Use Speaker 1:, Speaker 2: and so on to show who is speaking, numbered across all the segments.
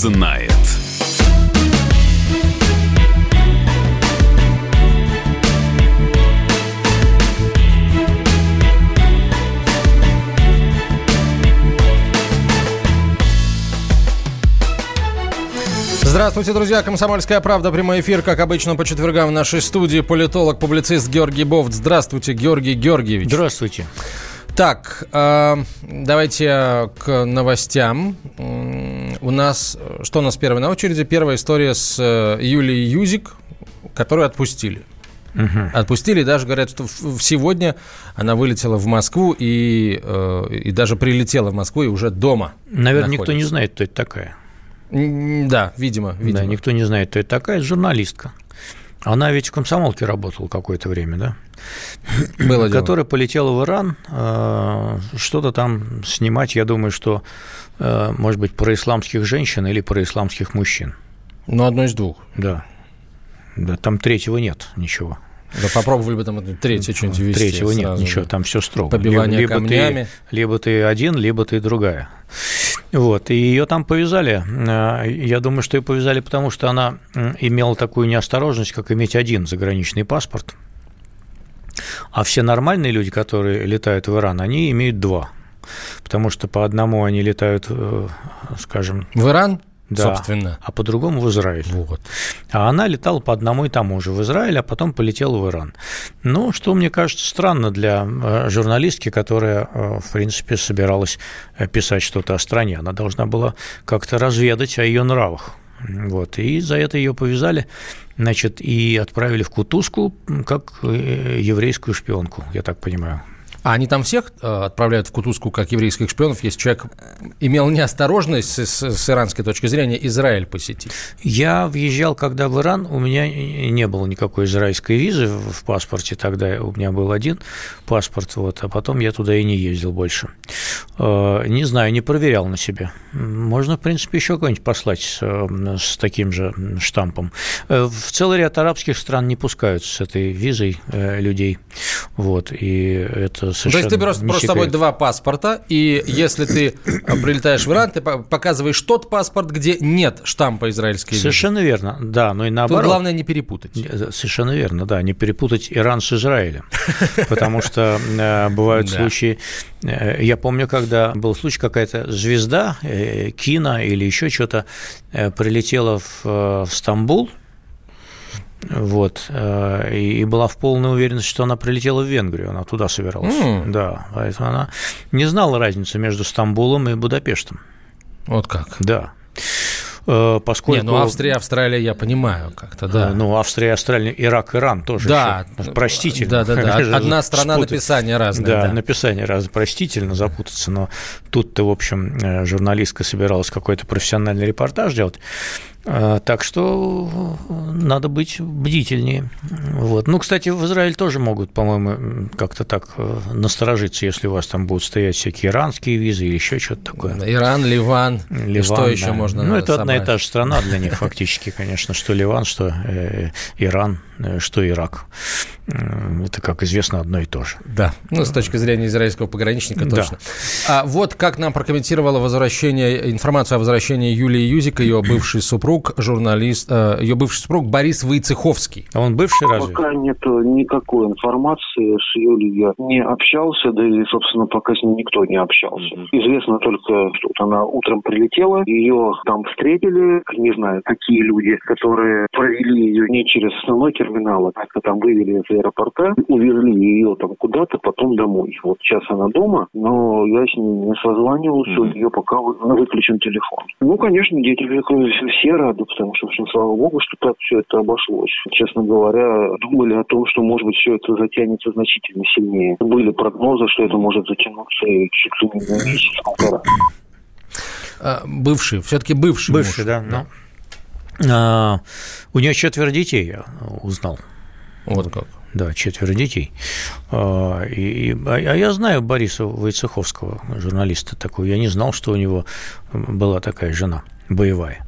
Speaker 1: знает.
Speaker 2: Здравствуйте, друзья. «Комсомольская правда». Прямой эфир, как обычно, по четвергам в нашей студии. Политолог, публицист Георгий Бофт. Здравствуйте, Георгий Георгиевич.
Speaker 3: Здравствуйте.
Speaker 2: Так, давайте к новостям. У нас первое на очереди? Первая история с Юлией Юзик, которую отпустили. Угу. Отпустили, даже говорят, что сегодня она вылетела в Москву и даже прилетела в Москву и уже дома.
Speaker 3: Наверное, никто не знает, кто это такая.
Speaker 2: Да, видимо.
Speaker 3: Да, никто не знает, кто это такая. Это журналистка. Она ведь в «Комсомолке» работала какое-то время, да? Было дело. Которая полетела в Иран что-то там снимать, я думаю, что, может быть, про исламских женщин или про исламских мужчин.
Speaker 2: Ну, одно из двух.
Speaker 3: Да. Да, там третьего нет ничего.
Speaker 2: Да попробовали бы там третье что-нибудь ввести.
Speaker 3: Третьего нет, сразу. Ничего, там все строго.
Speaker 2: Побивание камнями.
Speaker 3: Либо ты один, либо ты другая. Вот, и ее там повязали. Я думаю, что ее повязали, потому что она имела такую неосторожность, как иметь один заграничный паспорт. А все нормальные люди, которые летают в Иран, они имеют два. Потому что по одному они летают, скажем...
Speaker 2: В Иран?
Speaker 3: Да,
Speaker 2: собственно.
Speaker 3: А по-другому в Израиль.
Speaker 2: Вот.
Speaker 3: А она летала по одному и тому же в Израиль, а потом полетела в Иран. Ну, что, мне кажется, странно для журналистки, которая, в принципе, собиралась писать что-то о стране. Она должна была как-то разведать о ее нравах. Вот. И за это ее повязали, значит, и отправили в кутузку как еврейскую шпионку, я так понимаю.
Speaker 2: А они там всех отправляют в кутузку как еврейских шпионов, если человек имел неосторожность с иранской точки зрения Израиль посетить?
Speaker 3: Я въезжал, когда в Иран, у меня не было никакой израильской визы в паспорте, тогда у меня был один паспорт, вот, а потом я туда и не ездил больше. Не знаю, не проверял на себе. Можно, в принципе, еще кого-нибудь послать с таким же штампом. В целый ряд арабских стран не пускают с этой визой людей, вот, и это совершенно.
Speaker 2: То есть ты берешь с собой два паспорта, и если ты прилетаешь в Иран, ты показываешь тот паспорт, где нет штампа израильской визы.
Speaker 3: Совершенно верно, да, но и наоборот.
Speaker 2: Тут главное не перепутать.
Speaker 3: Совершенно верно, да, не перепутать Иран с Израилем, потому что бывают случаи. Я помню, когда был случай, какая-то звезда, кино или еще что-то, прилетела в Стамбул. Вот, и была в полной уверенности, что она прилетела в Венгрию, она туда собиралась. Да, поэтому она не знала разницы между Стамбулом и Будапештом.
Speaker 2: Вот как?
Speaker 3: Да. Поскольку...
Speaker 2: Не, ну Австрия, я понимаю как-то, да.
Speaker 3: Ну, Австрия, Ирак, Иран тоже. Да. Простительно.
Speaker 2: Да. Одна страна, написание разное.
Speaker 3: Да, написание разное. Простительно запутаться, но тут-то, в общем, журналистка собиралась какой-то профессиональный репортаж делать. Так что надо быть бдительнее. Вот. Ну, кстати, в Израиль тоже могут, по-моему, как-то так насторожиться, если у вас там будут стоять всякие иранские визы или еще что-то такое.
Speaker 2: Иран, Ливан, и что еще можно собрать?
Speaker 3: Ну, это одна и та же страна для них фактически, конечно, что Ливан, что Иран, что Ирак. Это, как известно, одно и то же.
Speaker 2: Да, ну, с точки зрения израильского пограничника точно. Да. Вот как нам прокомментировала информацию о возвращении Юлии Юзик, ее бывший супруг, журналист, ее бывший супруг Борис Войцеховский.
Speaker 3: А он бывший разве?
Speaker 4: Пока нет никакой информации, с Юлей я не общался, да и, собственно, пока с ней никто не общался. Известно только, что она утром прилетела, ее там встретили, не знаю, какие люди, которые провели ее не через основной терминал, а как-то там вывели из аэропорта, увезли ее там куда-то, потом домой. Вот сейчас она дома, но я с ней не созванивался, у нее пока выключен телефон. Ну, конечно, дети все рады, потому что, в общем, слава богу, что так все это обошлось. Честно говоря, думали о том, что, может быть, все это затянется значительно сильнее. Были прогнозы, что это может затянуться и чуть ли не на месяц-полтора.
Speaker 2: Бывший, все-таки бывший муж.
Speaker 3: Да. У нее 4 детей, я узнал.
Speaker 2: Вот как.
Speaker 3: Да, 4 детей. А я знаю Бориса Войцеховского, журналиста такого. Я не знал, что у него была такая жена боевая.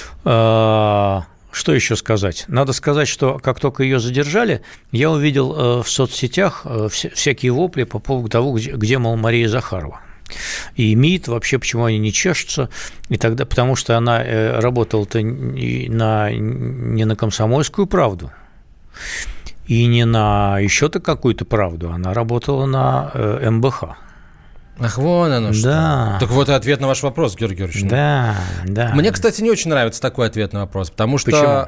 Speaker 3: Что еще сказать? Надо сказать, что как только ее задержали, я увидел в соцсетях всякие вопли по поводу того, где, мол, Мария Захарова. И МИД, вообще, почему они не чешутся, и тогда, потому что она работала-то не на «Комсомольскую правду», и не на еще-то какую-то правду, она работала на МБХ.
Speaker 2: Ах, вон оно что.
Speaker 3: Да.
Speaker 2: Так вот и ответ на ваш вопрос, Георгий Георгиевич.
Speaker 3: Да.
Speaker 2: Мне, кстати, не очень нравится такой ответ на вопрос, потому что,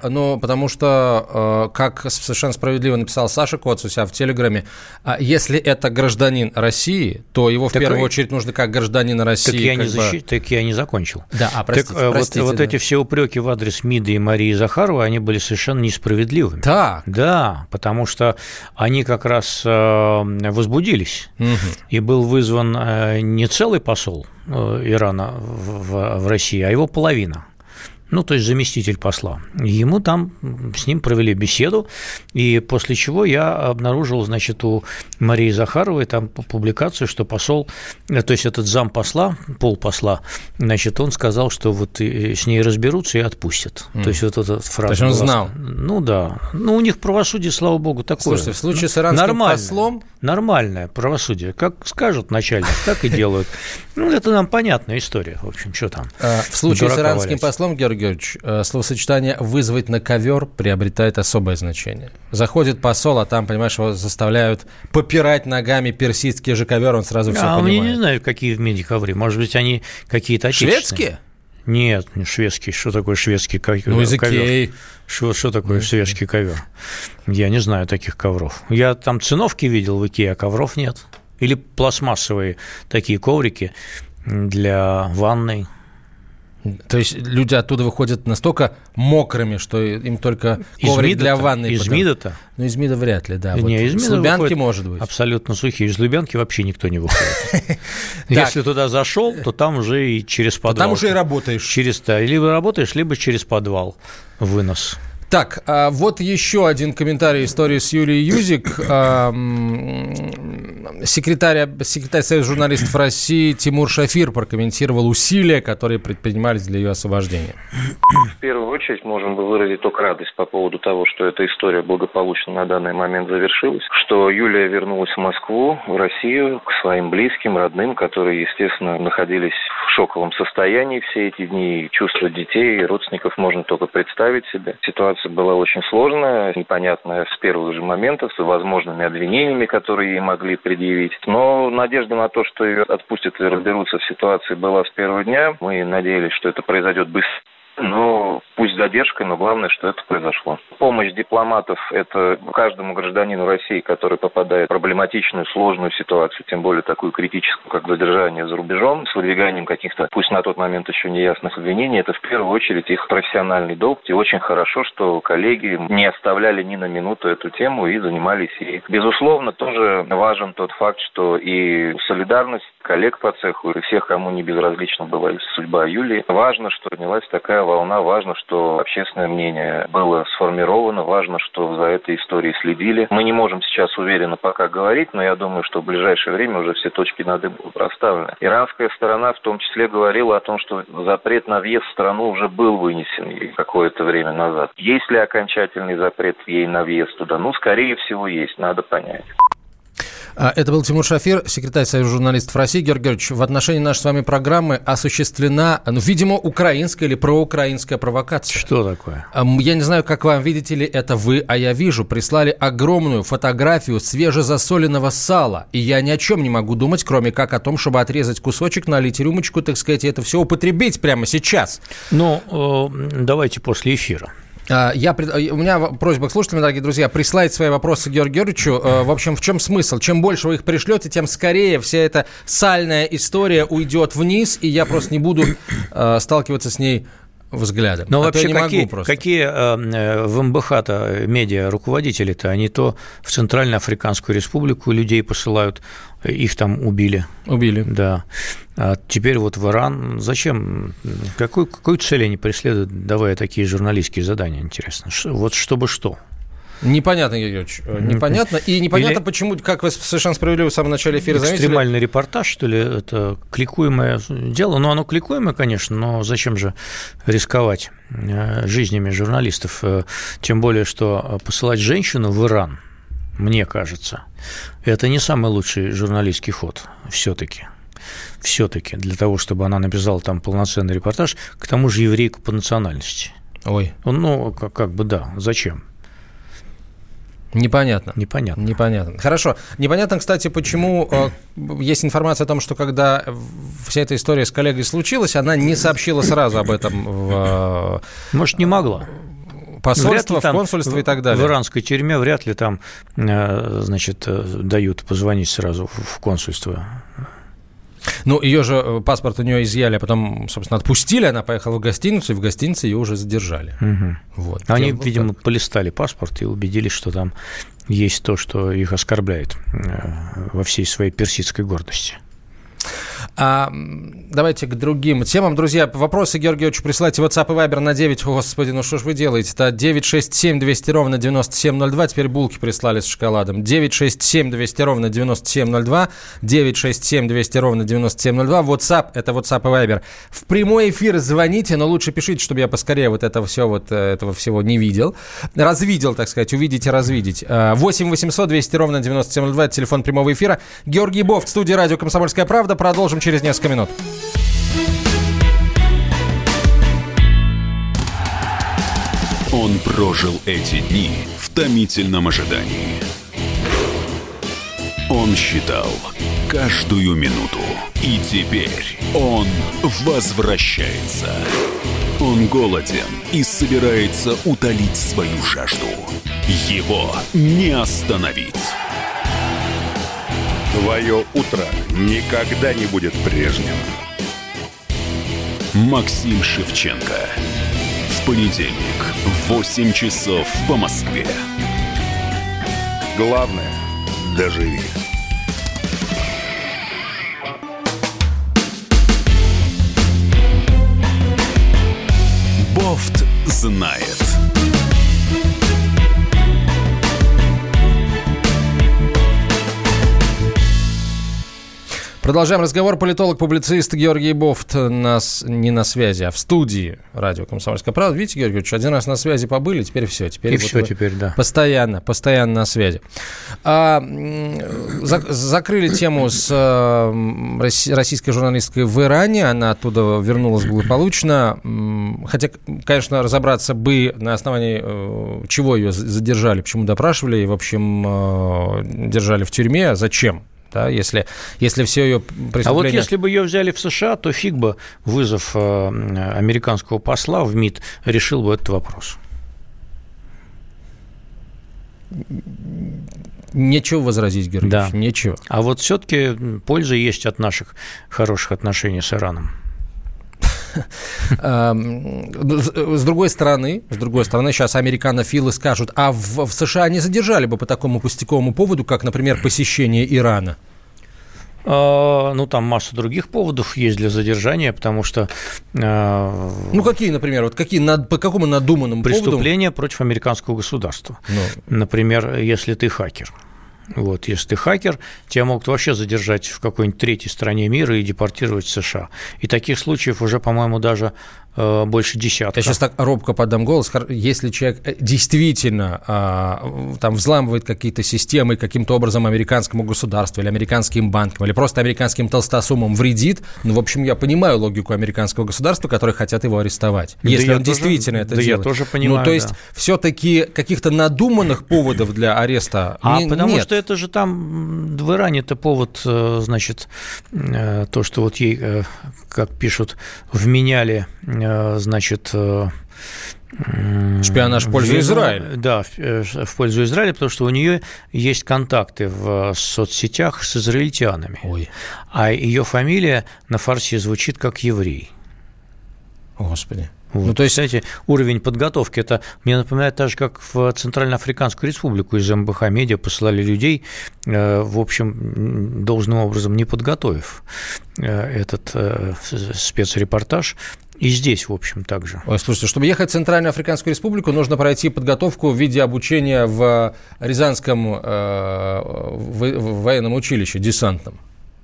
Speaker 2: как совершенно справедливо написал Саша Коц у себя в Телеграме, если это гражданин России, то его в первую очередь нужно как гражданина России.
Speaker 3: Так я не закончил.
Speaker 2: Да, простите.
Speaker 3: Вот эти все упреки в адрес МИДа и Марии Захаровой, они были совершенно несправедливыми.
Speaker 2: Так.
Speaker 3: Да, потому что они как раз возбудились, и был вызван не целый посол Ирана в России, а его половина. То есть заместитель посла. Ему там, с ним провели беседу, и после чего я обнаружил, у Марии Захаровой там публикацию, что посол, то есть этот зампосла, полпосла, он сказал, что вот с ней разберутся и отпустят. То есть вот эта фраза.
Speaker 2: То есть он знал?
Speaker 3: Да. У них правосудие, слава богу, такое.
Speaker 2: Слушайте, в случае с иранским послом...
Speaker 3: Нормальное правосудие. Как скажут начальник, так и делают. Это нам понятная история. В общем, что там.
Speaker 2: В случае с иранским послом, Георгий Георгиевич, словосочетание «вызвать на ковер» приобретает особое значение. Заходит посол, а там, понимаешь, его заставляют попирать ногами персидский же ковер, он сразу все понимает.
Speaker 3: Я не знаю, какие в мире ковры. Может быть, они какие-то отечественные.
Speaker 2: Шведские?
Speaker 3: Нет, не шведский. Что такое шведский ковер?
Speaker 2: Из Икеи.
Speaker 3: Что такое шведский ковер? Я не знаю таких ковров. Я там циновки видел в Икее, а ковров нет. Или пластмассовые такие коврики для ванной.
Speaker 2: То есть люди оттуда выходят настолько мокрыми, что им только коврик для ванны.
Speaker 3: Из МИДа-то?
Speaker 2: Из МИДа вряд ли, да.
Speaker 3: Не, из МИДа
Speaker 2: с Лубянки, может быть.
Speaker 3: Абсолютно сухие. Из Лубянки вообще никто не выходит. Если туда зашел, то там уже и через подвал.
Speaker 2: Там уже и работаешь.
Speaker 3: Либо работаешь, либо через подвал вынос.
Speaker 2: Так, вот еще один комментарий истории с Юлией Юзик. Секретарь Союза журналистов России Тимур Шафир прокомментировал усилия, которые предпринимались для ее освобождения.
Speaker 1: В первую очередь можем выразить только радость по поводу того, что эта история благополучно на данный момент завершилась, что Юлия вернулась в Москву, в Россию, к своим близким, родным, которые, естественно, находились в шоковом состоянии все эти дни. Чувства детей и родственников можно только представить себе. Ситуация была очень сложная, непонятная с первых же моментов, с возможными обвинениями, которые ей могли предъявить. Но надежда на то, что ее отпустят и разберутся в ситуации, была с первого дня. Мы надеялись, что это произойдет быстро. Но пусть с задержкой, но главное, что это произошло. Помощь дипломатов – это каждому гражданину России, который попадает в проблематичную, сложную ситуацию, тем более такую критическую, как задержание за рубежом, с выдвиганием каких-то, пусть на тот момент еще неясных обвинений, это в первую очередь их профессиональный долг. И очень хорошо, что коллеги не оставляли ни на минуту эту тему и занимались ей. Безусловно, тоже важен тот факт, что и солидарность коллег по цеху, и всех, кому не безразлична была судьба Юлии. Важно, что поднялась такая волна, важно, что общественное мнение было сформировано, важно, что за этой историей следили. Мы не можем сейчас уверенно пока говорить, но я думаю, что в ближайшее время уже все точки над «и» будут расставлены. Иранская сторона в том числе говорила о том, что запрет на въезд в страну уже был вынесен ей какое-то время назад. Есть ли окончательный запрет ей на въезд туда? Скорее всего, есть, надо понять.
Speaker 2: Это был Тимур Шафир, секретарь Союза журналистов России. Георгий Георгиевич, в отношении нашей с вами программы осуществлена, видимо, украинская или проукраинская провокация.
Speaker 3: Что такое?
Speaker 2: Я не знаю, как вам, видите ли это вы, а я вижу. Прислали огромную фотографию свежезасоленного сала. И я ни о чем не могу думать, кроме как о том, чтобы отрезать кусочек, налить рюмочку, так сказать, и это все употребить прямо сейчас.
Speaker 3: Давайте после эфира.
Speaker 2: У меня просьба к слушателям, дорогие друзья, присылайте свои вопросы Георгию Георгиевичу. В общем, в чем смысл? Чем больше вы их пришлете, тем скорее вся эта сальная история уйдет вниз, и я просто не буду сталкиваться с ней взглядом.
Speaker 3: Но вообще какие в МБХ-то медиа руководители-то? Они то в Центральноафриканскую республику людей посылают, их там убили.
Speaker 2: Убили.
Speaker 3: Да. А теперь вот в Иран. Зачем? Какую цель они преследуют, давая такие журналистские задания, интересно? Вот чтобы что?
Speaker 2: Непонятно, Георгий Георгиевич, непонятно. И непонятно, почему, как вы совершенно справедливо в самом начале эфира заметили.
Speaker 3: Экстремальный репортаж, что ли, это кликуемое дело. Оно кликуемое, конечно, но зачем же рисковать жизнями журналистов? Тем более, что посылать женщину в Иран, мне кажется, это не самый лучший журналистский ход все-таки. все-таки для того, чтобы она написала там полноценный репортаж, к тому же еврейка по национальности.
Speaker 2: Ой.
Speaker 3: Ну, как бы да, зачем?
Speaker 2: Непонятно. Хорошо. Непонятно, кстати, почему есть информация о том, что когда вся эта история с коллегой случилась, она не сообщила сразу об этом в...
Speaker 3: Может, не могла.
Speaker 2: Посольство, в консульство и так далее.
Speaker 3: В иранской тюрьме вряд ли там, значит, дают позвонить сразу в консульство.
Speaker 2: Ну, ее же паспорт у нее изъяли, а потом, собственно, отпустили, она поехала в гостиницу, и в гостинице ее уже задержали.
Speaker 3: Угу.
Speaker 2: Вот.
Speaker 3: Они, видимо, полистали паспорт и убедились, что там есть то, что их оскорбляет во всей своей персидской гордости.
Speaker 2: Давайте к другим темам. Друзья, вопросы Георгию Георгиевичу присылайте в WhatsApp и Viber на 9. Господи, ну что ж вы делаете-то? 967-200-97-02. Теперь булки прислали с шоколадом. 967-200-97-02. 967-200-97-02. WhatsApp, это WhatsApp и Viber. В прямой эфир звоните, но лучше пишите, чтобы я поскорее этого всего не видел. Развидел, так сказать, увидеть и развидеть. 8-800-200-97-02. Это телефон прямого эфира. Георгий Бофт, студия радио «Комсомольская правда». Продолжим через несколько минут.
Speaker 5: Он прожил эти дни в томительном ожидании. Он считал каждую минуту. И теперь он возвращается. Он голоден и собирается утолить свою жажду. Его не остановить.
Speaker 6: Твое утро никогда не будет прежним.
Speaker 5: Максим Шевченко. В понедельник в 8 часов по Москве.
Speaker 6: Главное – доживи.
Speaker 5: Бофт знает.
Speaker 2: Продолжаем разговор. Политолог-публицист Георгий Бофт нас не на связи, а в студии радио «Комсомольская правда». Видите, Георгий Георгиевич, один раз на связи побыли, теперь все. Теперь
Speaker 3: да.
Speaker 2: Постоянно на связи. Закрыли тему с российской журналисткой в Иране. Она оттуда вернулась благополучно. Хотя, конечно, разобраться бы, на основании чего ее задержали, почему допрашивали и, в общем, держали в тюрьме, зачем. Да, если все ее преступления...
Speaker 3: А вот если бы ее взяли в США, то фиг бы вызов американского посла в МИД решил бы этот вопрос.
Speaker 2: Нечего возразить, Георгий Ильич, нечего.
Speaker 3: А вот все-таки польза есть от наших хороших отношений с Ираном.
Speaker 2: С другой стороны, сейчас американофилы скажут, а в США не задержали бы по такому пустяковому поводу, как, например, посещение Ирана?
Speaker 3: Ну, там масса других поводов есть для задержания, потому что...
Speaker 2: Ну, какие, например, по какому надуманному поводу?
Speaker 3: Преступления против американского государства. Например, если ты хакер. Вот, если ты хакер, тебя могут вообще задержать в какой-нибудь третьей стране мира и депортировать в США. И таких случаев уже, по-моему, даже больше десятка.
Speaker 2: Я сейчас так робко подам голос. Если человек действительно там взламывает какие-то системы каким-то образом американскому государству или американским банкам, или просто американским толстосумам вредит, ну, в общем, я понимаю логику американского государства, которые хотят его арестовать. Если он действительно это делает.
Speaker 3: Я тоже понимаю,
Speaker 2: ну, то есть, все-таки каких-то надуманных поводов для ареста
Speaker 3: потому
Speaker 2: нет.
Speaker 3: что это же там в Иране-то повод, значит, то, что вот ей, как пишут, вменяли, значит...
Speaker 2: Шпионаж в пользу Израиля.
Speaker 3: Да, в пользу Израиля, потому что у нее есть контакты в соцсетях с израильтянами.
Speaker 2: Ой.
Speaker 3: А ее фамилия на фарси звучит как еврей.
Speaker 2: Господи.
Speaker 3: Вот. Ну, то есть, знаете, уровень подготовки, это мне напоминает так же, как в Центральноафриканскую республику из МБХ Медиа посылали людей, в общем, должным образом не подготовив этот спецрепортаж. И здесь, в общем, так же.
Speaker 2: Ой, слушайте, чтобы ехать в Центральноафриканскую республику, нужно пройти подготовку в виде обучения в Рязанском военном училище, десантном.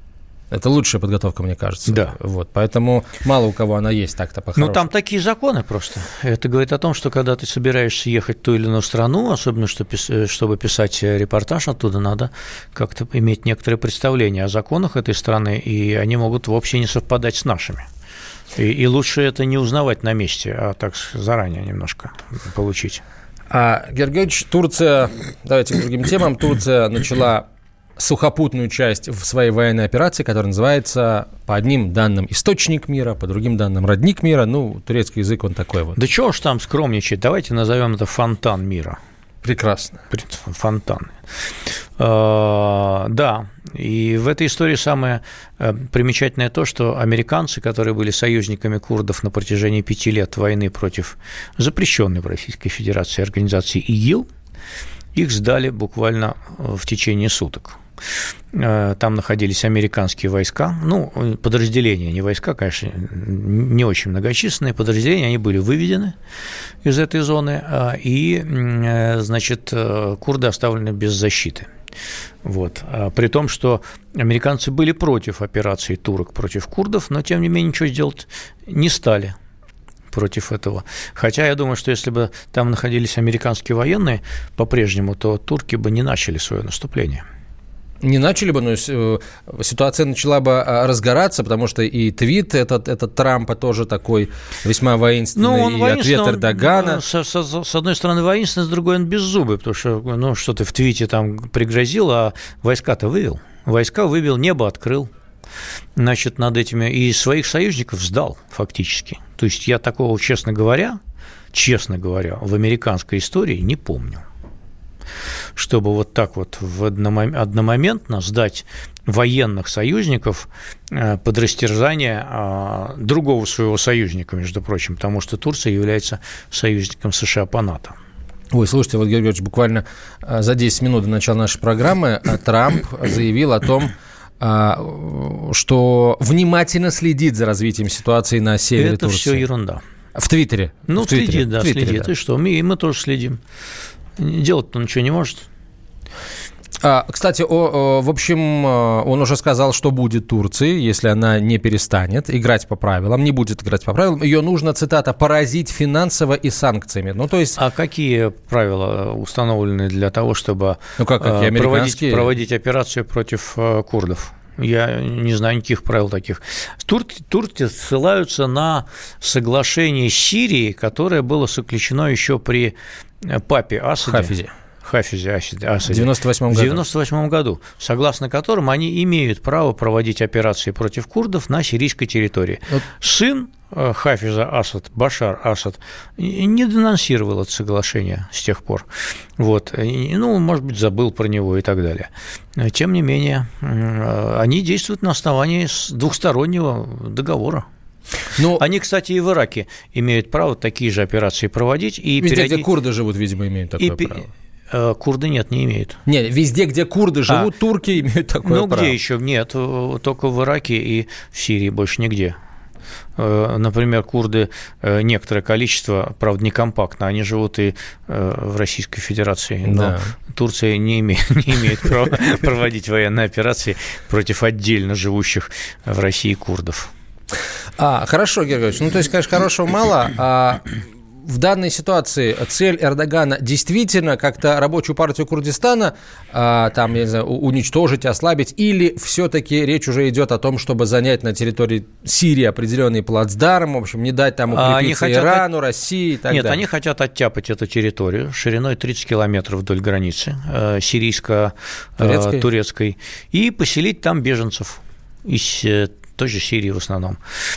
Speaker 2: Это лучшая подготовка, мне кажется.
Speaker 3: Да.
Speaker 2: Вот, поэтому мало у кого она есть так-то по-хорошему.
Speaker 3: Ну, там такие законы просто. Это говорит о том, что когда ты собираешься ехать в ту или иную страну, особенно чтобы писать репортаж оттуда, надо как-то иметь некоторое представление о законах этой страны, и они могут вообще не совпадать с нашими. И лучше это не узнавать на месте, а так заранее немножко получить.
Speaker 2: Георгий Георгиевич, Турция, давайте к другим темам. Турция начала сухопутную часть в своей военной операции, которая называется, по одним данным, «Источник мира», по другим данным, «Родник мира». Ну, турецкий язык, он такой вот.
Speaker 3: Да чего ж там скромничать, давайте назовем это «Фонтан мира».
Speaker 2: Прекрасно.
Speaker 3: Фонтаны. Да, и в этой истории самое примечательное то, что американцы, которые были союзниками курдов на протяжении 5 лет войны против запрещенной в Российской Федерации организации ИГИЛ, их сдали буквально в течение суток. Там находились американские войска, ну, подразделения, не войска, конечно, не очень многочисленные подразделения, они были выведены из этой зоны, и, значит, курды оставлены без защиты. Вот. При том, что американцы были против операции турок против курдов, но, тем не менее, ничего сделать не стали против этого. Хотя я думаю, что если бы там находились американские военные по-прежнему, то турки бы не начали свое наступление.
Speaker 2: Не начали бы, но ситуация начала бы разгораться, потому что и твит этот Трампа тоже такой весьма воинственный, и ответ Эрдогана.
Speaker 3: С одной стороны воинственный, с другой он беззубый, потому что, ну, что ты в твите там пригрозил, а войска-то вывел. Войска вывел, небо открыл. Значит, над этими и своих союзников сдал фактически. То есть я такого, честно говоря, в американской истории не помню, чтобы вот так вот одномоментно сдать военных союзников под растерзание другого своего союзника, между прочим, потому что Турция является союзником США по НАТО.
Speaker 2: Ой, слушайте, вот, Георгий Георгиевич, буквально за 10 минут до начала нашей программы Трамп заявил о том, что внимательно следит за развитием ситуации на севере Турции. Это
Speaker 3: все ерунда.
Speaker 2: В Твиттере?
Speaker 3: Ну, в Твиттере, да, следит. Да. И что? И мы тоже следим. Делать-то ничего не может.
Speaker 2: Кстати, в общем, он уже сказал, что будет Турции, если она не перестанет играть по правилам, не будет играть по правилам. Ее нужно, цитата, «поразить финансово и санкциями». Ну, то есть...
Speaker 3: А какие правила установлены для того, чтобы проводить операцию против курдов? Я не знаю никаких правил таких. Турки ссылаются на соглашение с Сирией, которое было заключено еще при папе Асаде. Хафизе Асаде. В 1998 году, согласно которым они имеют право проводить операции против курдов на сирийской территории. Сын Хафиза Асад, Башар Асад, не денонсировал это соглашение с тех пор. Вот. Ну, может быть, забыл про него и так далее. Тем не менее, они действуют на основании двухстороннего договора. Но... Они, кстати, и в Ираке имеют право такие же операции проводить. И
Speaker 2: везде, где курды живут, видимо, имеют такое право.
Speaker 3: Курды нет, не имеют.
Speaker 2: Нет, везде, где курды живут, турки имеют такое право.
Speaker 3: Ну, где еще? Нет, только в Ираке и в Сирии, больше нигде. Например, курды, некоторое количество, правда, не компактно, они живут и в Российской Федерации, но да. Турция не имеет права проводить военные операции против отдельно живущих в России курдов.
Speaker 2: Хорошо, Георгиевич, ну, то есть, конечно, хорошего мало, в данной ситуации цель Эрдогана действительно как-то рабочую партию Курдистана там, я не знаю, уничтожить, ослабить, или все-таки речь уже идет о том, чтобы занять на территории Сирии определенный плацдарм, в общем, не дать там укрепиться Ирану, России и так далее?
Speaker 3: Нет, они хотят оттяпать эту территорию шириной 30 километров вдоль границы сирийско-турецкой и поселить там беженцев из той же Сирии в основном.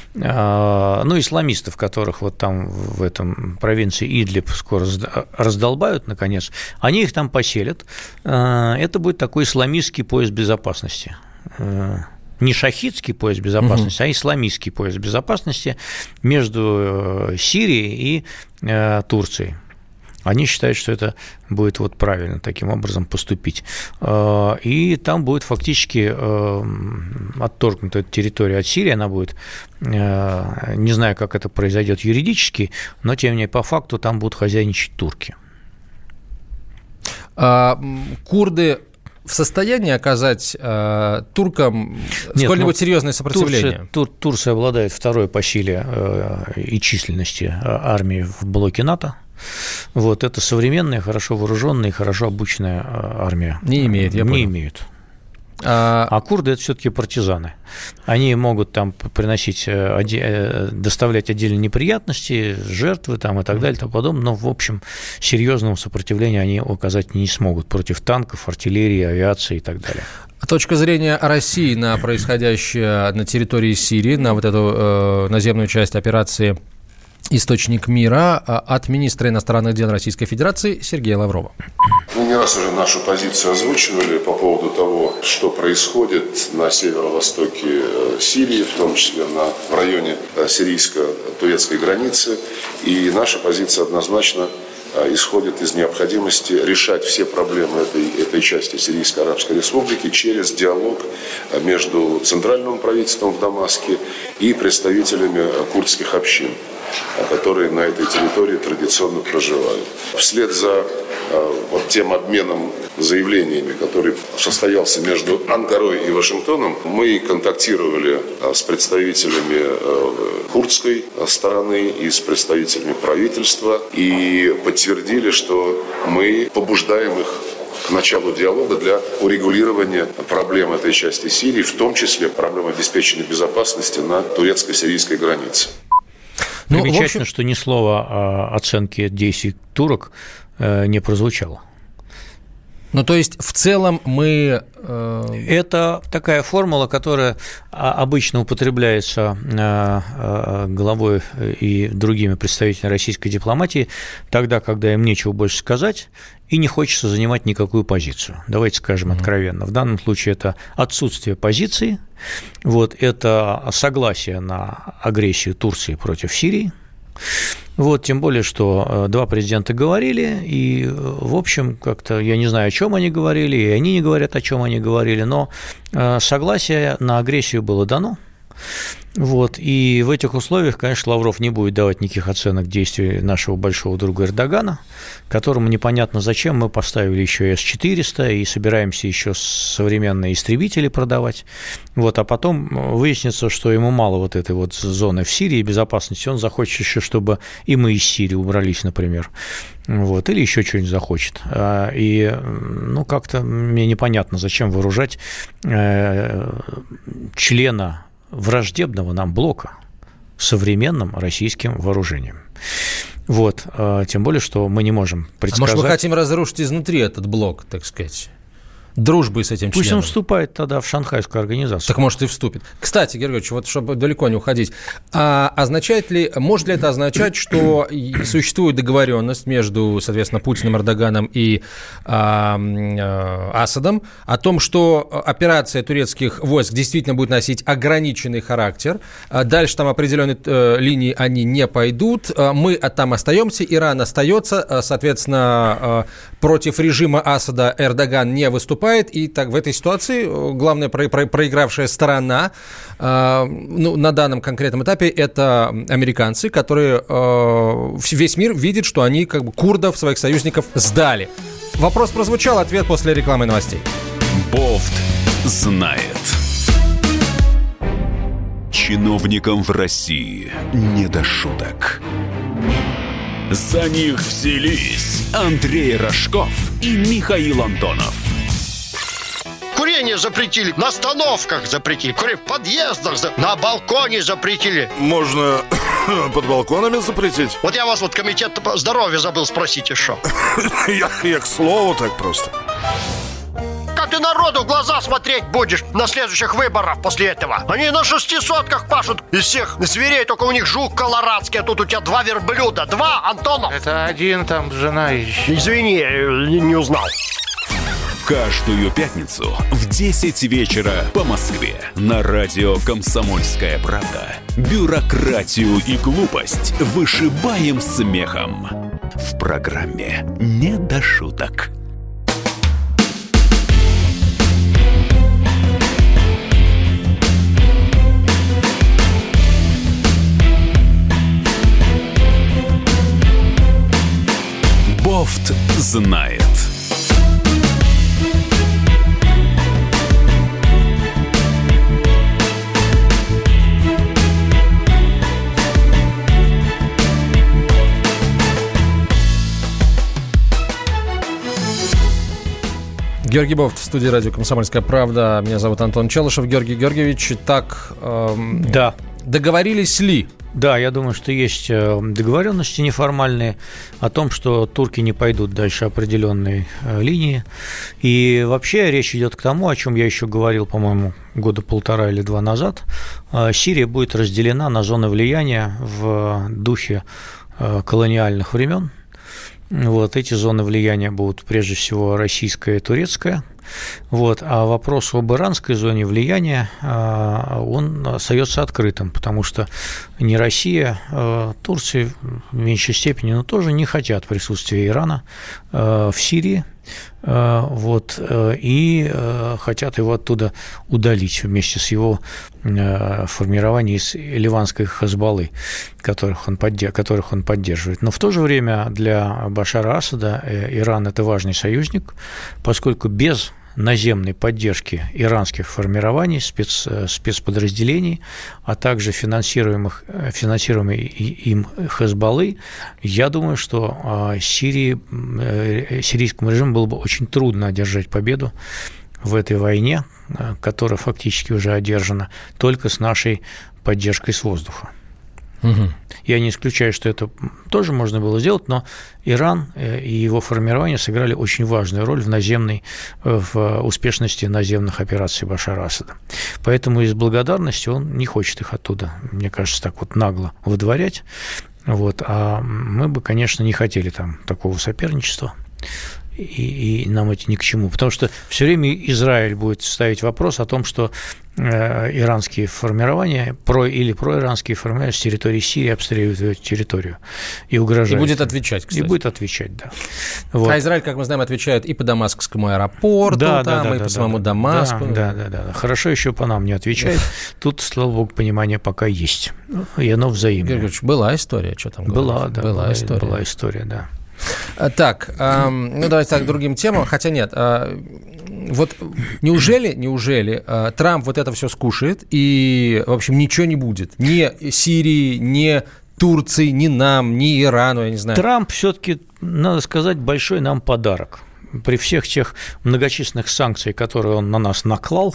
Speaker 3: Ну, исламистов, которых вот там в этом провинции Идлиб скоро раздолбают, наконец, они их там поселят. Это будет такой исламистский пояс безопасности. Не шахидский пояс безопасности, а исламистский пояс безопасности между Сирией и Турцией. Они считают, что это будет вот правильно таким образом поступить. И там будет фактически отторгнута эта территория от Сирии, она будет, не знаю, как это произойдет юридически, но тем не менее по факту там будут хозяйничать турки.
Speaker 2: Курды в состоянии оказать туркам сколь-нибудь серьезное сопротивление?
Speaker 3: Турция обладает второй по силе и численности армией в блоке НАТО. Вот, это современная, хорошо вооруженная и хорошо обученная армия.
Speaker 2: Не имеет, я понял.
Speaker 3: Не имеют. А курды – это все-таки партизаны. Они могут там приносить, доставлять отдельные неприятности, жертвы там и так далее и тому подобное, но, в общем, серьезного сопротивления они оказать не смогут против танков, артиллерии, авиации и так далее.
Speaker 2: Точка зрения России на происходящее на территории Сирии, на вот эту наземную часть операции «Источник мира» от министра иностранных дел Российской Федерации Сергея Лаврова.
Speaker 7: Мы не раз уже нашу позицию озвучивали по поводу того, что происходит на северо-востоке Сирии, в том числе в районе сирийско-турецкой границы. И наша позиция однозначно исходит из необходимости решать все проблемы этой части Сирийской Арабской Республики через диалог между центральным правительством в Дамаске и представителями курдских общин, которые на этой территории традиционно проживают. Вслед за тем обменом заявлениями, который состоялся между Анкарой и Вашингтоном, мы контактировали с представителями курдской стороны и с представителями правительства и подтвердили, что мы побуждаем их к началу диалога для урегулирования проблем этой части Сирии, в том числе проблем обеспечения безопасности на турецко-сирийской границе.
Speaker 3: Примечательно, что ни слова оценки действий турок не прозвучало.
Speaker 2: Ну, то есть, в целом мы...
Speaker 3: Это такая формула, которая обычно употребляется главой и другими представителями российской дипломатии тогда, когда им нечего больше сказать и не хочется занимать никакую позицию. Давайте скажем откровенно. В данном случае это отсутствие позиции, это согласие на агрессию Турции против Сирии. Тем более, что два президента говорили, и, в общем, как-то я не знаю, о чем они говорили, и они не говорят, о чем они говорили, но согласие на агрессию было дано. И в этих условиях, конечно, Лавров не будет давать никаких оценок действий нашего большого друга Эрдогана, которому непонятно зачем мы поставили еще С-400 и собираемся еще современные истребители продавать. А потом выяснится, что ему мало этой зоны в Сирии безопасности, он захочет еще, чтобы и мы из Сирии убрались, например. Или еще что-нибудь захочет. И, как-то мне непонятно, зачем вооружать члена враждебного нам блока современным российским вооружением. Тем более, что мы не можем предсказать...
Speaker 2: А может, мы хотим разрушить изнутри этот блок, так сказать, дружбы с этим членом?
Speaker 3: Пусть он вступает тогда в Шанхайскую организацию.
Speaker 2: Так, может, и вступит. Кстати, Георгий Георгиевич, чтобы далеко не уходить, может ли это означать, что существует договоренность между, соответственно, Путиным, Эрдоганом и Асадом о том, что операция турецких войск действительно будет носить ограниченный характер, дальше там определенные линии они не пойдут, мы там остаемся, Иран остается, соответственно, против режима Асада Эрдоган не выступает, и так в этой ситуации главная проигравшая сторона на данном конкретном этапе это американцы, которые весь мир видит, что они курдов, своих союзников, сдали. Вопрос прозвучал, ответ после рекламы и новостей.
Speaker 5: Бофт знает. Чиновникам в России не до шуток. За них взялись Андрей Рожков и Михаил Антонов.
Speaker 8: Курение запретили, на остановках запретили, в подъездах, на балконе запретили.
Speaker 6: Можно под балконами запретить?
Speaker 8: Я вас комитет здоровья забыл спросить еще.
Speaker 6: Я к слову так просто.
Speaker 8: Как ты народу в глаза смотреть будешь на следующих выборах после этого? Они на 600-ках пашут из всех зверей, только у них жук колорадский, а тут у тебя 2 верблюда. 2, Антонов.
Speaker 3: Это один, там жена еще.
Speaker 8: Извини, не узнал.
Speaker 5: Каждую пятницу в 10 вечера по Москве на радио «Комсомольская правда» бюрократию и глупость вышибаем смехом. В программе «Не до шуток». Бофт знает.
Speaker 2: Георгий Бофт в студии радио «Комсомольская правда». Меня зовут Антон Челышев. Георгий Георгиевич, так,
Speaker 3: да.
Speaker 2: Договорились ли?
Speaker 3: Да, я думаю, что есть договоренности неформальные о том, что турки не пойдут дальше определенной линии. И вообще речь идет к тому, о чем я еще говорил, по-моему, года 1,5 или 2 назад. Сирия будет разделена на зоны влияния в духе колониальных времен. Вот, эти зоны влияния будут прежде всего российская и турецкая. Вот, а вопрос об иранской зоне влияния, он остается открытым, потому что ни Россия, Турция в меньшей степени, но тоже не хотят присутствия Ирана в Сирии. Вот, и хотят его оттуда удалить вместе с его формированием из ливанской Хезболлы, которых он поддерживает. Но в то же время для Башара Асада Иран – это важный союзник, поскольку без наземной поддержки иранских формирований, спецподразделений, а также финансируемой им Хезболлы, я думаю, что сирийскому режиму было бы очень трудно одержать победу в этой войне, которая фактически уже одержана, только с нашей поддержкой с воздуха. Угу. Я не исключаю, что это тоже можно было сделать, но Иран и его формирование сыграли очень важную роль в успешности наземных операций Башара Асада. Поэтому из благодарности он не хочет их оттуда, мне кажется, так вот нагло выдворять. Вот. А мы бы, конечно, не хотели там такого соперничества. И нам это ни к чему. Потому что все время Израиль будет ставить вопрос о том, что иранские формирования, или проиранские формирования с территории Сирии обстреливают эту территорию и угрожают.
Speaker 2: И будет отвечать, кстати.
Speaker 3: И будет отвечать, да.
Speaker 2: Вот. А Израиль, как мы знаем, отвечает и по Дамаскскому аэропорту, и по самому Дамаску.
Speaker 3: Да. Хорошо еще по нам не отвечает. Тут, слава богу, понимание пока есть. И оно взаимное.
Speaker 2: Георгиевич, была история, что там говорить?
Speaker 3: Была история, да.
Speaker 2: Так, давайте так, к другим темам. Хотя нет, вот неужели Трамп вот это все скушает и, в общем, ничего не будет? Ни Сирии, ни Турции, ни нам, ни Ирану, я не знаю.
Speaker 3: Трамп все-таки, надо сказать, большой нам подарок. При всех тех многочисленных санкций, которые он на нас наклал,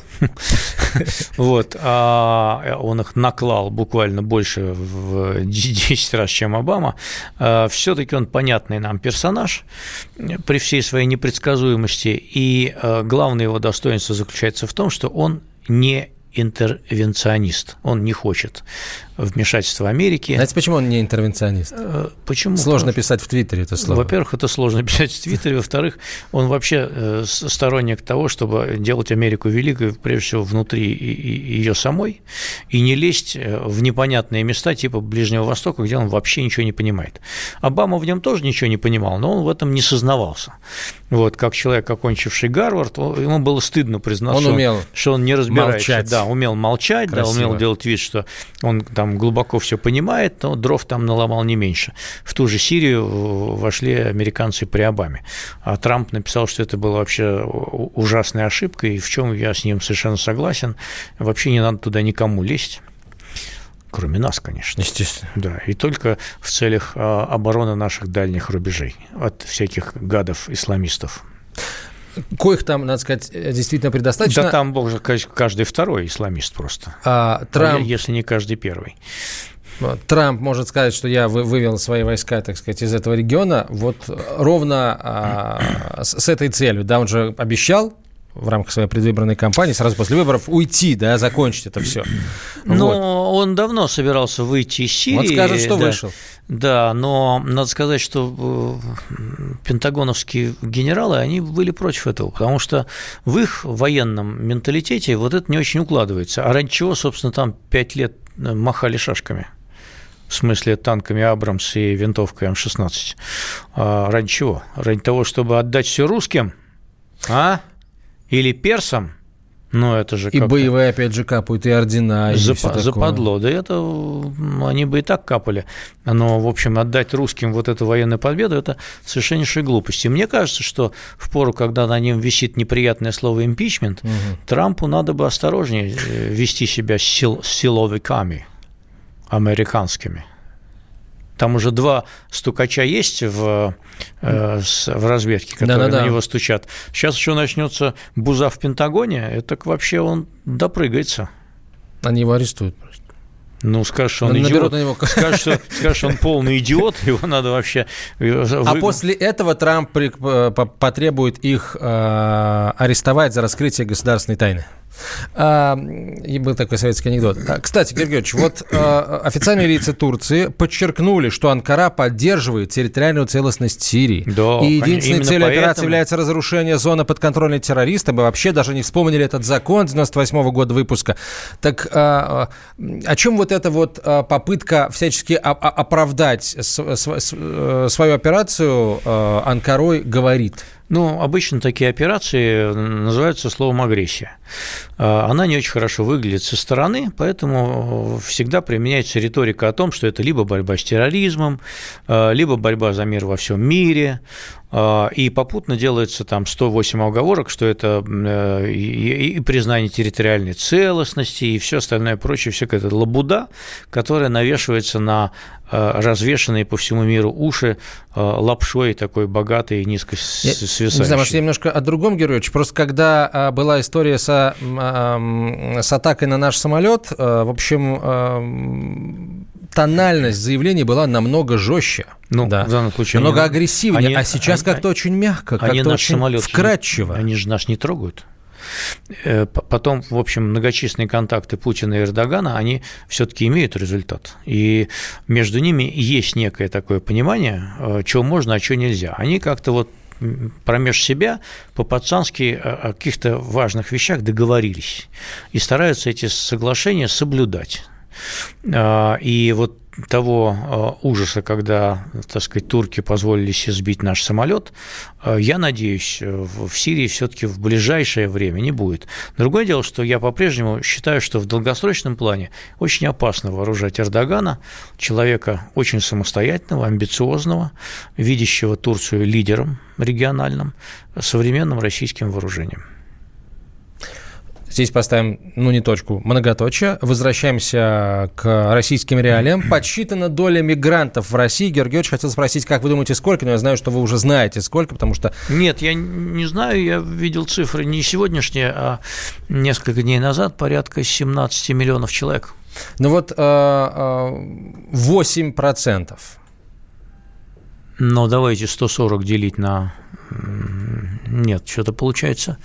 Speaker 3: вот, он их наклал буквально больше в 10 раз, чем Обама, все-таки он понятный нам персонаж при всей своей непредсказуемости, и главное его достоинство заключается в том, что он не интервенционист, он не хочет вмешательства Америки.
Speaker 2: Знаете, почему он не интервенционист?
Speaker 3: Почему?
Speaker 2: Сложно писать в Твиттере это слово.
Speaker 3: Во-первых, это сложно писать в Твиттере. Во-вторых, он вообще сторонник того, чтобы делать Америку великой, прежде всего, внутри ее самой, и не лезть в непонятные места типа Ближнего Востока, где он вообще ничего не понимает. Обама в нем тоже ничего не понимал, но он в этом не сознавался. Вот, как человек, окончивший Гарвард, ему было стыдно признаться, что он не разбирается.
Speaker 2: Молчать.
Speaker 3: Да, умел молчать, да, умел делать вид, что он там глубоко все понимает, но дров там наломал не меньше. В ту же Сирию вошли американцы при Обаме. А Трамп написал, что это была вообще ужасная ошибка, и в чем я с ним совершенно согласен. Вообще не надо туда никому лезть. Кроме нас, конечно.
Speaker 2: Естественно.
Speaker 3: Да, и только в целях обороны наших дальних рубежей от всяких гадов-исламистов.
Speaker 2: Коих там, надо сказать, действительно предостаточно.
Speaker 3: Да там, бог же, каждый второй исламист просто.
Speaker 2: Трамп,
Speaker 3: если не каждый первый.
Speaker 2: Трамп может сказать, что я вывел свои войска, так сказать, из этого региона вот ровно с этой целью. Да, он же обещал в рамках своей предвыборной кампании сразу после выборов уйти, да, закончить это все.
Speaker 3: Но он давно собирался выйти из Сирии.
Speaker 2: Он скажет, что вышел.
Speaker 3: Да, но надо сказать, что пентагоновские генералы, они были против этого, потому что в их военном менталитете вот это не очень укладывается. А ради чего, собственно, там 5 лет махали шашками? В смысле, танками «Абрамс» и винтовкой М-16. Ради чего? Ради того, чтобы отдать все русским? Или персам? Ну, это же
Speaker 2: и боевые, опять же, капают, и ордена, и
Speaker 3: западло. Да это они бы и так капали. Но, в общем, отдать русским вот эту военную победу – это совершеннейшая глупость. И мне кажется, что в пору, когда на нем висит неприятное слово «импичмент», Трампу надо бы осторожнее вести себя с силовиками американскими. Там уже 2 стукача есть в разведке, которые на него стучат. Сейчас еще начнется буза в Пентагоне, так вообще он допрыгается.
Speaker 2: Они его арестуют просто.
Speaker 3: Ну, скажешь, что он идиот. Скажешь, что он полный идиот, его надо вообще...
Speaker 2: А после этого Трамп потребует их арестовать за раскрытие государственной тайны. И был такой советский анекдот. Кстати, Георгиевич, вот официальные лица Турции подчеркнули, что Анкара поддерживает территориальную целостность Сирии.
Speaker 3: Да,
Speaker 2: и единственной целью операции является разрушение зоны подконтрольной террористам. Мы вообще даже не вспомнили этот закон 98 года выпуска. Так о чем вот эта вот попытка всячески оправдать свою операцию Анкарой говорит?
Speaker 3: Ну, обычно такие операции называются словом «агрессия». Она не очень хорошо выглядит со стороны, поэтому всегда применяется риторика о том, что это либо борьба с терроризмом, либо борьба за мир во всем мире, и попутно делается там 108 оговорок, что это и признание территориальной целостности, и все остальное прочее, все какая-то лабуда, которая навешивается на развешенные по всему миру уши лапшой такой богатой и низко свисающей.
Speaker 2: Не знаю, может, я немножко о другом, Георгиевич. Просто когда была история с атакой на наш самолет, в общем, тональность заявлений была намного жестче.
Speaker 3: Ну, да. В данном случае
Speaker 2: намного агрессивнее, а сейчас как-то очень мягко, как-то очень вкрадчиво.
Speaker 3: Они же наш не трогают. Потом, в общем, многочисленные контакты Путина и Эрдогана, они все-таки имеют результат. И между ними есть некое такое понимание, чего можно, а чего нельзя. Они как-то вот промеж себя по-пацански о каких-то важных вещах договорились и стараются эти соглашения соблюдать. И вот того ужаса, когда, так сказать, турки позволили себе сбить наш самолет, я надеюсь, в Сирии все-таки в ближайшее время не будет. Другое дело, что я по-прежнему считаю, что в долгосрочном плане очень опасно вооружать Эрдогана, человека очень самостоятельного, амбициозного, видящего Турцию лидером региональным, современным российским вооружением.
Speaker 2: Здесь поставим, не точку, многоточие. Возвращаемся к российским реалиям. Подсчитана доля мигрантов в России. Георгиевич, хотел спросить, как вы думаете, сколько? Но я знаю, что вы уже знаете, сколько, потому что...
Speaker 3: Нет, я не знаю, я видел цифры не сегодняшние, а несколько дней назад, порядка 17 миллионов человек.
Speaker 2: Ну вот 8%.
Speaker 3: Но давайте 140 делить на... Нет, что-то получается...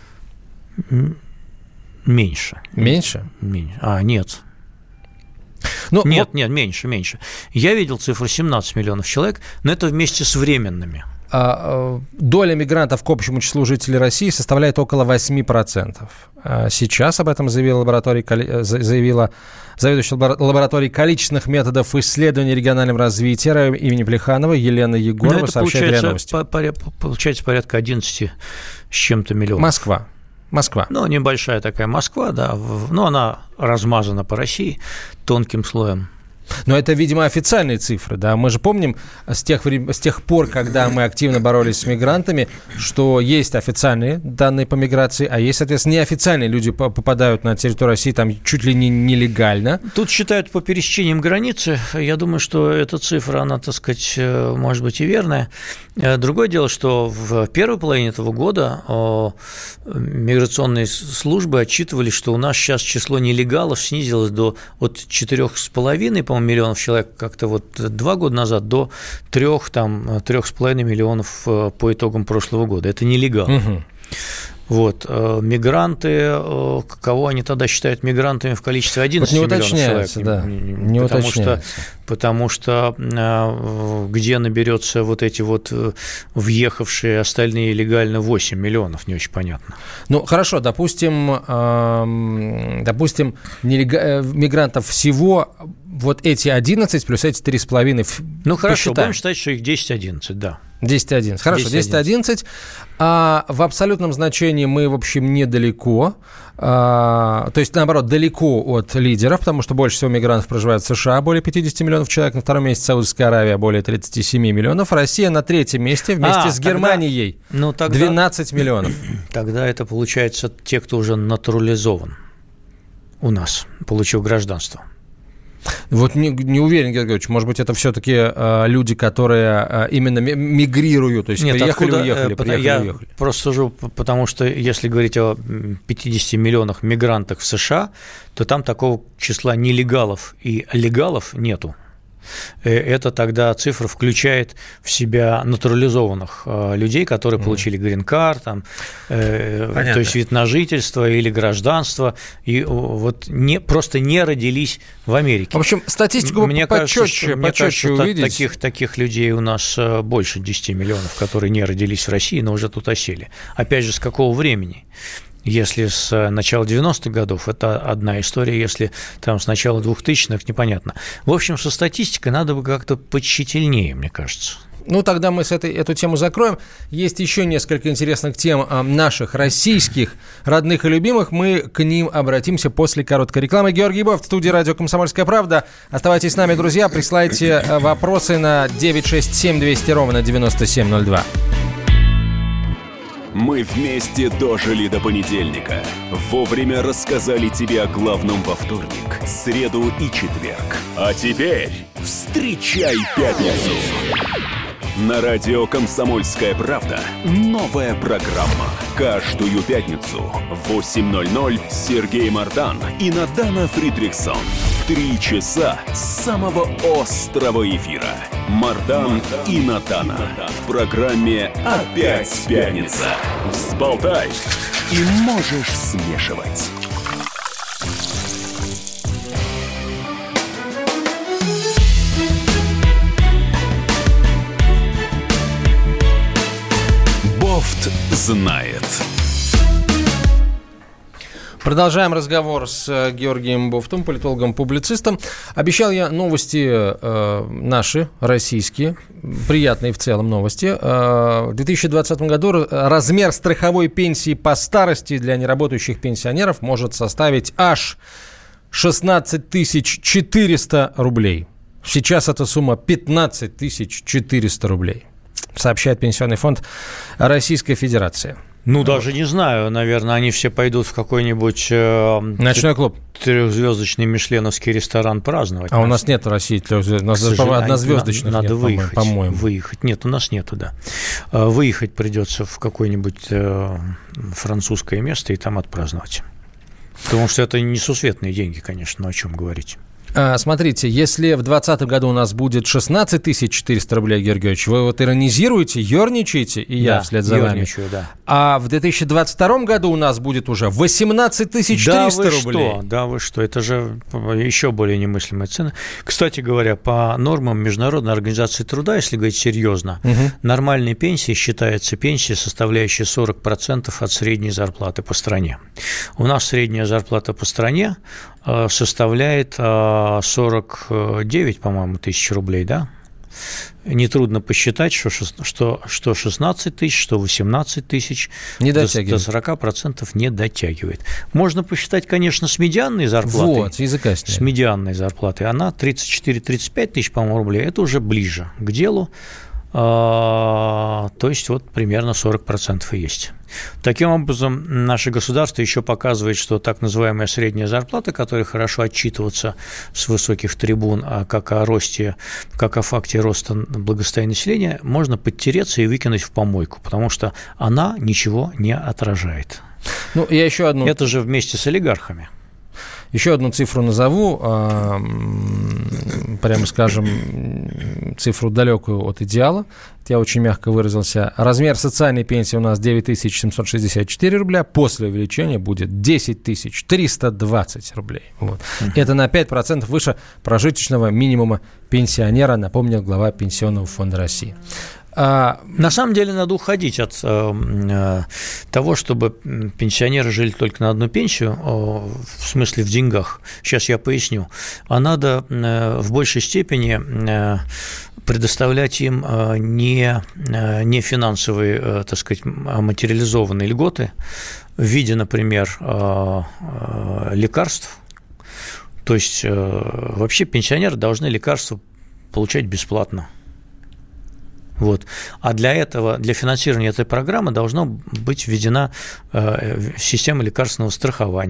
Speaker 3: Меньше.
Speaker 2: Меньше?
Speaker 3: Меньше. Нет. Нет, меньше. Я видел цифру 17 миллионов человек, но это вместе с временными.
Speaker 2: Доля мигрантов к общему числу жителей России составляет около 8%. Сейчас об этом заявила заведующая лабораторией количественных методов исследований регионального развития имени Плеханова Елена Егорова, сообщает РИА Новости.
Speaker 3: Получается порядка 11 с чем-то миллионов.
Speaker 2: Москва.
Speaker 3: Ну, небольшая такая Москва, да, но она размазана по России тонким слоем.
Speaker 2: Но это, видимо, официальные цифры, да. Мы же помним с тех пор, когда мы активно боролись с мигрантами, что есть официальные данные по миграции, а есть, соответственно, неофициальные. Люди попадают на территорию России там чуть ли не нелегально.
Speaker 3: Тут считают по пересечениям границы. Я думаю, что эта цифра, она, так сказать, может быть и верная. Другое дело, что в первой половине этого года миграционные службы отчитывали, что у нас сейчас число нелегалов снизилось от 4,5, по-моему, миллионов человек как-то вот 2 года назад до 3,5 миллионов по итогам прошлого года. Это нелегалы. Угу. Вот. Мигранты, кого они тогда считают мигрантами в количестве 11 миллионов человек?
Speaker 2: Да. Не уточняется.
Speaker 3: Потому что где наберется вот эти вот въехавшие остальные легально 8 миллионов, не очень понятно.
Speaker 2: Ну, хорошо, допустим, мигрантов всего вот эти 11 плюс эти 3,5.
Speaker 3: Ну, хорошо, посчитаем. Будем считать, что их 10-11, да.
Speaker 2: 10-11. Хорошо, 10-11. А в абсолютном значении мы, в общем, недалеко. То есть, наоборот, далеко от лидеров, потому что больше всего мигрантов проживает в США, более 50 миллионов человек. На втором месте Саудовская Аравия, более 37 миллионов. Россия на третьем месте вместе с Германией. 12 миллионов.
Speaker 3: Тогда это, получается, те, кто уже натурализован у нас, получил гражданство.
Speaker 2: Вот не уверен, Георгиевич, может быть, это все-таки люди, которые именно мигрируют, то есть
Speaker 3: Нет,
Speaker 2: уехали.
Speaker 3: Я просто сужу, потому что если говорить о 50 миллионах мигрантах в США, то там такого числа нелегалов и легалов нету. Это тогда цифра включает в себя натурализованных людей, которые получили грин-карт, то есть вид на жительство или гражданство, и вот просто не родились в Америке.
Speaker 2: В общем, статистику почетче увидеть.
Speaker 3: Таких людей у нас больше 10 миллионов, которые не родились в России, но уже тут осели. Опять же, с какого времени? Если с начала 90-х годов, это одна история, если там с начала 2000-х, непонятно. В общем, со статистикой надо бы как-то потщательнее, мне кажется.
Speaker 2: Ну, тогда мы эту тему закроем. Есть еще несколько интересных тем наших российских родных и любимых. Мы к ним обратимся после короткой рекламы. Георгий Бофт, в студии радио «Комсомольская правда». Оставайтесь с нами, друзья. Присылайте вопросы на 967-200-97-02.
Speaker 5: Мы вместе дожили до понедельника. Вовремя рассказали тебе о главном во вторник, среду и четверг. А теперь встречай пятницу. На радио «Комсомольская правда» новая программа. Каждую пятницу в 8:00 Сергей Мардан и Надана Фридрихсон. 3 часа самого острого эфира. Мардан и Надана. В программе «Опять пятница». Взболтай и можешь смешивать. Бофт знает.
Speaker 2: Продолжаем разговор с Георгием Бофтом, политологом-публицистом. Обещал я новости наши, российские, приятные в целом новости. В 2020 году размер страховой пенсии по старости для неработающих пенсионеров может составить аж 16 400 рублей. Сейчас эта сумма 15 400 рублей, сообщает Пенсионный фонд Российской Федерации.
Speaker 3: Ну, даже не знаю, наверное, они все пойдут в какой-нибудь
Speaker 2: ночной клуб,
Speaker 3: 3-звездочный мишленовский ресторан праздновать.
Speaker 2: А у нас нет в России 3-звездочных, у нас даже однозвездочных
Speaker 3: надо
Speaker 2: нет,
Speaker 3: выехать,
Speaker 2: по-моему.
Speaker 3: Выехать. Нет, у нас нету, да. Выехать придется в какое-нибудь французское место и там отпраздновать. Потому что это несусветные деньги, конечно, о чем говорить.
Speaker 2: Смотрите, если в 2020 году у нас будет 16 400 рублей, Георгиевич, вы вот иронизируете, ерничаете, и я вслед за вами.
Speaker 3: Да.
Speaker 2: А в 2022 году у нас будет уже 18 300 рублей.
Speaker 3: Да вы что, это же еще более немыслимая цена. Кстати говоря, по нормам Международной организации труда, если говорить серьезно, нормальной пенсией считается пенсия, составляющая 40% от средней зарплаты по стране. У нас средняя зарплата по стране составляет 49, по-моему, тысяч рублей, да? Нетрудно посчитать, что 16 тысяч, что 18 тысяч до 40% не дотягивает. Можно посчитать, конечно, с медианной зарплатой.
Speaker 2: Вот, языка с
Speaker 3: медианной зарплатой. Она 34-35 тысяч, по-моему, рублей. Это уже ближе к делу. То есть вот примерно 40% и есть. Таким образом, наше государство еще показывает, что так называемая средняя зарплата, которой хорошо отчитываться с высоких трибун, как о росте, как о факте роста благосостояния населения, можно подтереться и выкинуть в помойку, потому что она ничего не отражает.
Speaker 2: Ну, я еще одну...
Speaker 3: Это же вместе с олигархами.
Speaker 2: Еще одну цифру назову, прямо скажем, цифру далекую от идеала. Я очень мягко выразился. Размер социальной пенсии у нас 9764 рубля. После увеличения будет 10 320 рублей. Вот. Это на 5% выше прожиточного минимума пенсионера, напомнил глава Пенсионного фонда России.
Speaker 3: На самом деле надо уходить от того, чтобы пенсионеры жили только на одну пенсию, в смысле в деньгах. Сейчас я поясню. А надо в большей степени предоставлять им не финансовые, так сказать, материализованные льготы в виде, например, лекарств. То есть вообще пенсионеры должны лекарства получать бесплатно. Вот. А для этого, для финансирования этой программы должна быть введена система лекарственного страхования.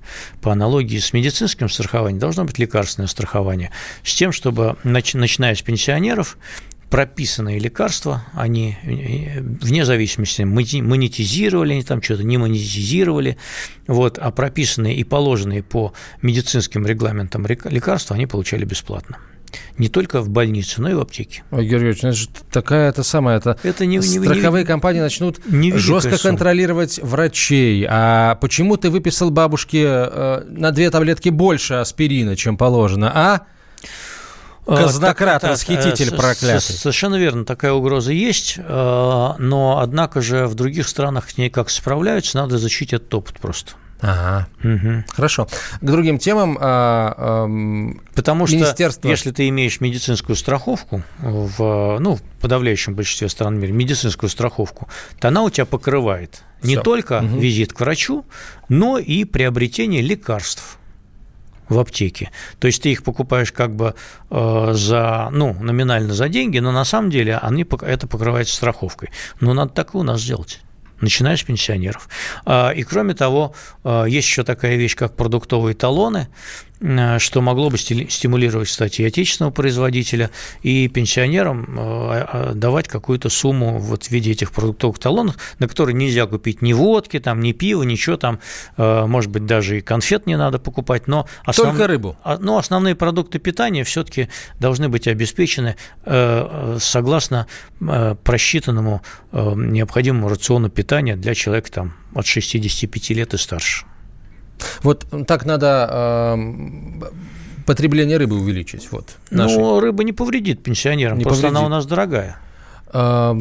Speaker 3: по аналогии с медицинским страхованием, должно быть лекарственное страхование, с тем, чтобы, начиная с пенсионеров, прописанные лекарства, они вне зависимости, монетизировали они там что-то, не монетизировали, вот, а прописанные и положенные по медицинским регламентам лекарства они получали бесплатно. Не только в больнице, но и в аптеке.
Speaker 2: Ой, Георгий Георгиевич, это же такая, страховые компании начнут жестко контролировать врачей. А почему ты выписал бабушке на 2 таблетки больше аспирина, чем положено, а? Казнократ, расхититель проклятый.
Speaker 3: Совершенно верно, такая угроза есть, но, однако же, в других странах с ней как справляются, надо изучить этот опыт просто.
Speaker 2: Ага. Угу. Хорошо. К другим темам.
Speaker 3: Потому что если ты имеешь медицинскую страховку, в подавляющем большинстве стран мира, медицинскую страховку, то она у тебя покрывает не только визит к врачу, но и приобретение лекарств в аптеке. То есть ты их покупаешь как бы номинально за деньги, но на самом деле это покрывается страховкой. Но надо так и у нас сделать. Начиная с пенсионеров. И, кроме того, есть еще такая вещь, как продуктовые талоны, что могло бы стимулировать, кстати, и отечественного производителя, и пенсионерам давать какую-то сумму в виде этих продуктовых талонов, на которые нельзя купить ни водки, там, ни пива, ничего там, может быть, даже и конфет не надо покупать, но
Speaker 2: только рыбу.
Speaker 3: Но основные продукты питания все-таки должны быть обеспечены согласно просчитанному необходимому рациону питания для человека там, от 65 лет и старше.
Speaker 2: Вот так надо потребление рыбы увеличить. Вот,
Speaker 3: рыба не повредит пенсионерам, просто она у нас дорогая.
Speaker 2: Да.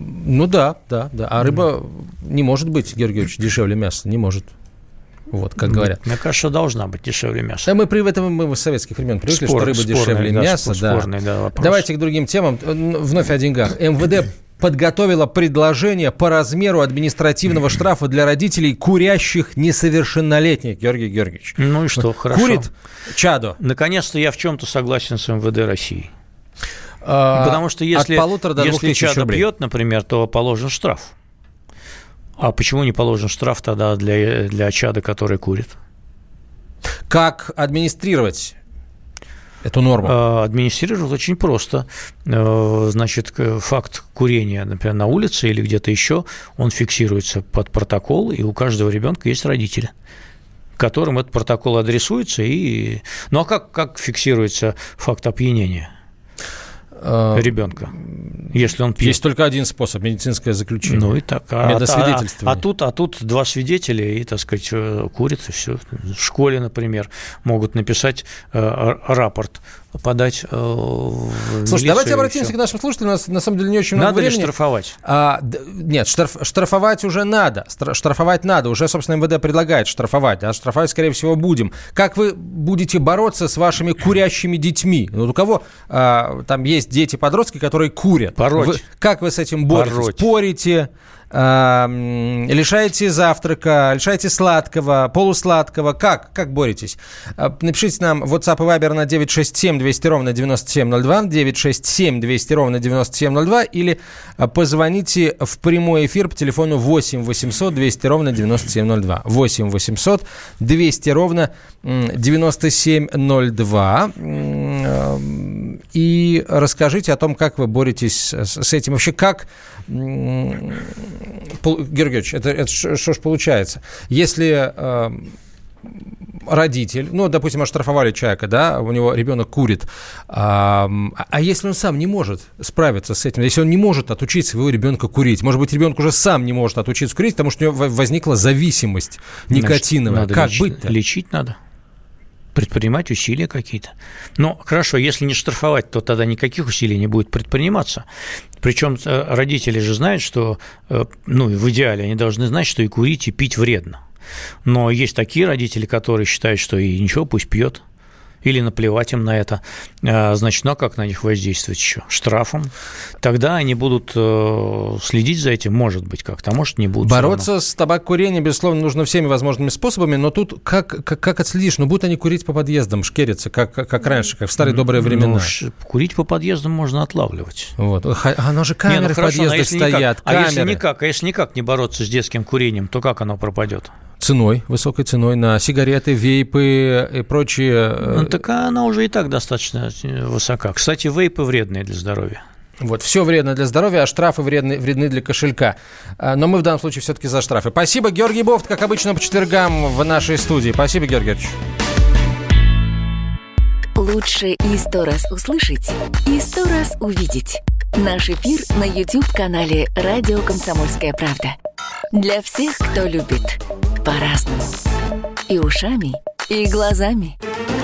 Speaker 2: А рыба не может быть, Георгий Георгиевич, дешевле мяса, не может. Вот, как говорят.
Speaker 3: Мне кажется, должна быть дешевле мяса.
Speaker 2: Да, мы с советских времен привыкли, что рыба дешевле мяса.
Speaker 3: Спорный, вопрос.
Speaker 2: Давайте к другим темам. Вновь о деньгах. МВД подготовила предложение по размеру административного штрафа для родителей, курящих несовершеннолетних, Георгий Георгиевич.
Speaker 3: Ну и что, хорошо.
Speaker 2: Курит чадо.
Speaker 3: Наконец-то я в чем-то согласен с МВД России. Потому что если чадо пьет, например, то положен штраф. А почему не положен штраф тогда для чада, который курит?
Speaker 2: Как администрировать эту норму?
Speaker 3: Администрировать очень просто. Значит, факт курения, например, на улице или где-то еще, он фиксируется под протокол, и у каждого ребенка есть родители, которым этот протокол адресуется. Ну а как фиксируется факт опьянения ребенка, если он пьет?
Speaker 2: Есть только один способ – медицинское заключение.
Speaker 3: Ну и так.
Speaker 2: Медосвидетельствование.
Speaker 3: А тут 2 свидетеля и, так сказать, курят, и все. В школе, например, могут написать рапорт, подать в
Speaker 2: Слушай, давайте обратимся к нашим слушателям. У нас, на самом деле, не очень много времени.
Speaker 3: Надо ли штрафовать?
Speaker 2: Нет, штрафовать уже надо. Штрафовать надо. Уже, собственно, МВД предлагает штрафовать. А штрафовать, скорее всего, будем. Как вы будете бороться с вашими курящими детьми? У кого там есть дети-подростки, которые курят. Как вы с этим боретесь? Спорите? Лишаете завтрака, лишаете сладкого, полусладкого. Как боретесь? Напишите нам в WhatsApp и Viber на 967-200-97-02, 967-200-97-02, или позвоните в прямой эфир по телефону 8 800 200-97-02, 8 800 200-97-02, и расскажите о том, как вы боретесь с этим. Вообще, как... Георгий Георгиевич, это что ж получается? Если родитель, допустим, оштрафовали человека, да, у него ребенок курит, а если он сам не может справиться с этим, если он не может отучить своего ребенка курить, может быть, ребенок уже сам не может отучиться курить, потому что у него возникла зависимость никотиновая.
Speaker 3: Значит, как быть-то? Лечить надо. Предпринимать усилия какие-то. Но хорошо, если не штрафовать, то тогда никаких усилий не будет предприниматься. Причем родители же знают, что, в идеале они должны знать, что и курить, и пить вредно. Но есть такие родители, которые считают, что и ничего, пусть пьет. Или наплевать им на это. Значит, как на них воздействовать еще? Штрафом. Тогда они будут следить за этим, может быть, как-то, а может, не будут.
Speaker 2: Бороться с табакокурением, безусловно, нужно всеми возможными способами, но тут как отследишь? Будут они курить по подъездам, шкериться, как раньше, как в старые добрые времена.
Speaker 3: Курить по подъездам можно отлавливать.
Speaker 2: Вот. Оно же камеры в подъездах стоят.
Speaker 3: Если никак не бороться с детским курением, то как оно пропадет?
Speaker 2: высокой ценой на сигареты, вейпы и прочие...
Speaker 3: Так она уже и так достаточно высока. Кстати, вейпы вредные для здоровья.
Speaker 2: Вот, все вредно для здоровья, а штрафы вредны для кошелька. Но мы в данном случае все-таки за штрафы. Спасибо, Георгий Бофт, как обычно, по четвергам в нашей студии. Спасибо, Георгий Георгиевич.
Speaker 9: Лучше и 100 раз услышать, и 100 раз увидеть. Наш эфир на YouTube-канале «Радио Комсомольская правда». Для всех, кто любит по-разному. И ушами, и глазами.